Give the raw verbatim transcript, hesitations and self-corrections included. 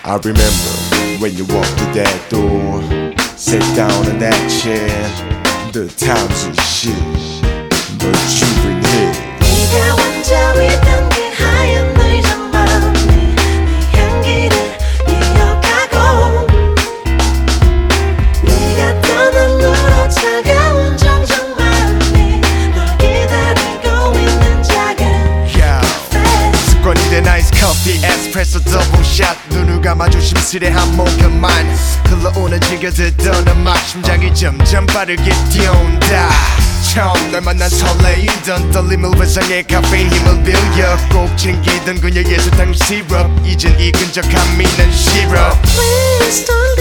I remember when you walked through that door, sat down in that chair. The times are shit, but you been here. 네가 원자위던 그 하얀 의자만 네 향기를 이어가고 네가 떠난 후로 차가운 정적만이 널 기다리고 있는 작은 카페. 습관이 된 아이스 커피 에스프레소 더블샷 눈을 감아 조심스레 한 모금만 흘러오는 지겨 듣던 음악 심장이 점점 빠르게 뛰어온다. 처음 널 만난 설레이던 떨림을 회상해 카페인 힘을 빌려 꼭 챙기던 그녀의 사탕 시럽 이젠 이 끈적함이 난 싫어. Please don't